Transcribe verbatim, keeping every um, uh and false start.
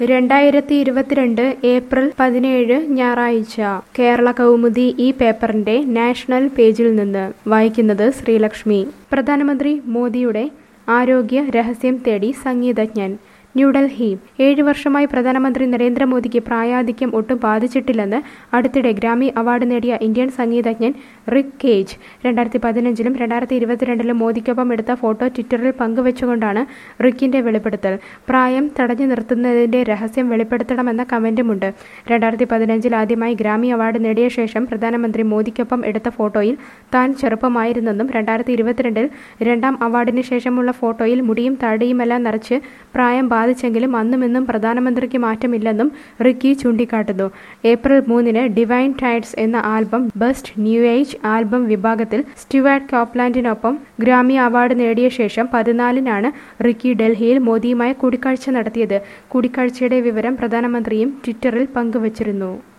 രണ്ടായിരത്തി ഇരുപത്തിരണ്ട് ഏപ്രിൽ പതിനേഴ് ഞായറാഴ്ച കേരള കൗമുദി ഈ പേപ്പറിന്റെ നാഷണൽ പേജിൽ നിന്ന് വായിക്കുന്നത് ശ്രീലക്ഷ്മി. പ്രധാനമന്ത്രി മോദിയുടെ ആരോഗ്യ രഹസ്യം തേടി സംഗീതജ്ഞൻ. ന്യൂഡൽഹി. ഏഴ് വർഷമായി പ്രധാനമന്ത്രി നരേന്ദ്രമോദിക്ക് പ്രായാധിക്യം ഒട്ടും ബാധിച്ചിട്ടില്ലെന്ന് അടുത്തിടെ ഗ്രാമി അവാർഡ് നേടിയ ഇന്ത്യൻ സംഗീതജ്ഞൻ റിക് കേജ്. രണ്ടായിരത്തി പതിനഞ്ചിലും രണ്ടായിരത്തി ഇരുപത്തിരണ്ടിലും മോദിക്കൊപ്പം എടുത്ത ഫോട്ടോ ട്വിറ്ററിൽ പങ്കുവച്ചുകൊണ്ടാണ് റിക്കിന്റെ വെളിപ്പെടുത്തൽ. പ്രായം തടഞ്ഞു നിർത്തുന്നതിന്റെ രഹസ്യം വെളിപ്പെടുത്തണമെന്ന കമന്റുമുണ്ട്. രണ്ടായിരത്തി പതിനഞ്ചിൽ ആദ്യമായി ഗ്രാമി അവാർഡ് നേടിയ ശേഷം പ്രധാനമന്ത്രി മോദിക്കൊപ്പം എടുത്ത ഫോട്ടോയിൽ താൻ ചെറുപ്പമായിരുന്നെന്നും രണ്ടായിരത്തി ഇരുപത്തിരണ്ടിൽ രണ്ടാം അവാർഡിന് ശേഷമുള്ള ഫോട്ടോയിൽ മുടിയും താടിയുമെല്ലാം നരച്ച് പ്രായം ബാധിച്ചെങ്കിലും അന്നുമിന്നും പ്രധാനമന്ത്രിക്ക് മാറ്റമില്ലെന്നും റിക്കി ചൂണ്ടിക്കാട്ടുന്നു. ഏപ്രിൽ മൂന്നിന് ഡിവൈൻ ടൈഡ്സ് എന്ന album best new age album വിഭാഗത്തിൽ സ്റ്റുവാർട്ട് കോപ്ലാൻഡിനൊപ്പം ഗ്രാമി അവാർഡ് നേടിയ ശേഷം പതിനാലിനാണ് റിക്കി ഡൽഹിയിൽ മോദിയുമായി കൂടിക്കാഴ്ച നടത്തിയത്. കൂടിക്കാഴ്ചയുടെ വിവരം പ്രധാനമന്ത്രിയും ട്വിറ്ററിൽ പങ്കുവച്ചിരുന്നു.